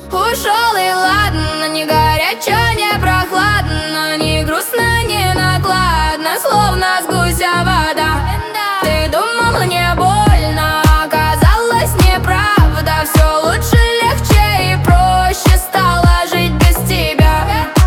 Ушел и ладно, не горячо, не прохладно, не грустно, не накладно, словно с гуся вода. Ты думал, мне больно, оказалось неправда. Все лучше, легче и проще стало жить без тебя.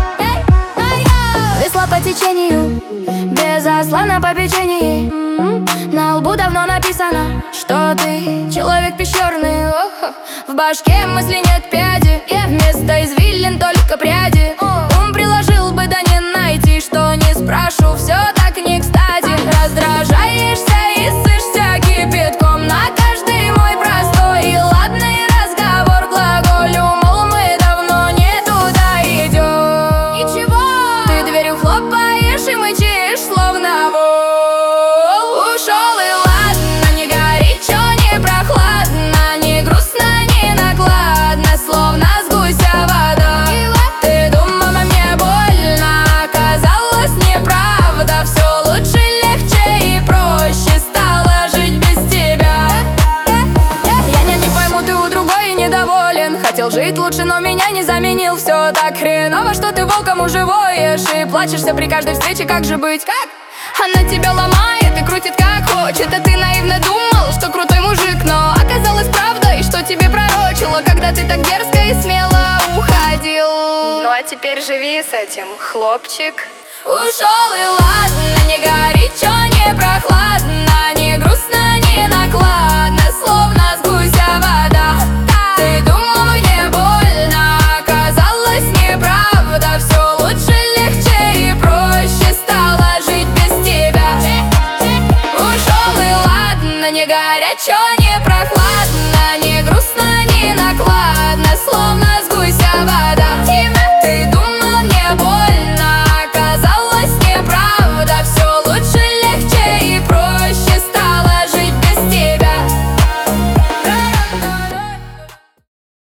Весла по течению, без осла на попечении. На лбу давно написано, что ты человек пещерный. В башке мысли нет пяди, вместо извилин только пряди. Ум приложил бы, да не найти, что не спрошу, все так не кстати. Раздражаешься и сышься кипятком на каждый мой простой и ладный разговор. Глаголю, мол, мы давно не туда идем. Ничего, ты дверью хлопаешь и мычишь, словно вол. Ушел и ладно, не горячо, не прохладно, не грустно, не накладно, словно с гуся вода. Ты думала, мне больно, оказалось неправда. Все лучше, легче и проще стало жить без тебя. Я не пойму, ты у другой недоволен. Хотел жить лучше, но меня не заменил. Все так хреново, что ты волком уживаешь и плачешься при каждой встрече, как же быть? Как? Она тебя ломает и крутит как хочет, а ты наивно думал, что крутой мужик. Но оказалось правдой, что тебе пророчило, когда ты так дерзко и смело уходил. Ну а теперь живи с этим, хлопчик. Ушел и ладно, не горячо, не прохладно,